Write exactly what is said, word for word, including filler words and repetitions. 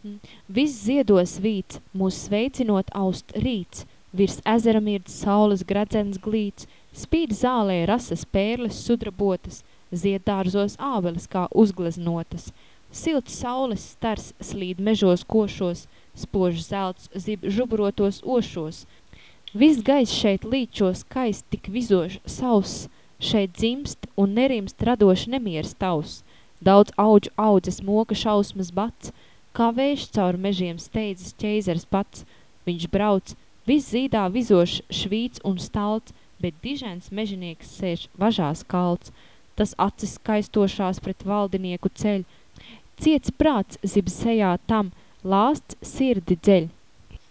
Viss ziedos vīts, mūs sveicinot aust rīts, virs ezera mirdz saules gredzens glīts, spīd zālē rasas pērles sudrabotas, zieddārzos ābeles kā uzgleznotas. Silts saules stars slīd mežos košos, spožs zelts zib žubrotos ošos. Viss gaiss šeit līčos kaist tik vizošs sauss, šeit dzimst un nerimst radošs nemieris tavs. Daudz audžu audzes moka šausmas bats, kā vējš caur mežiem steidzas ķeizars pats. Viņš brauc, viss zīdā vizošs švīts un stalts, bet dižens mežinieks sēž važās kalts. Tas acis skaistošās pret valdinieku ceļ, ciets prāts zib sejā tam, lāsts sirdi dzeļ.